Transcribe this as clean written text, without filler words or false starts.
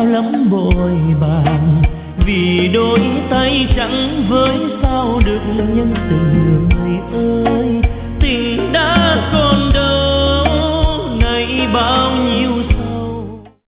sao lắm bội bàng, vì đôi tay trắng với sao được nhân tình người ơi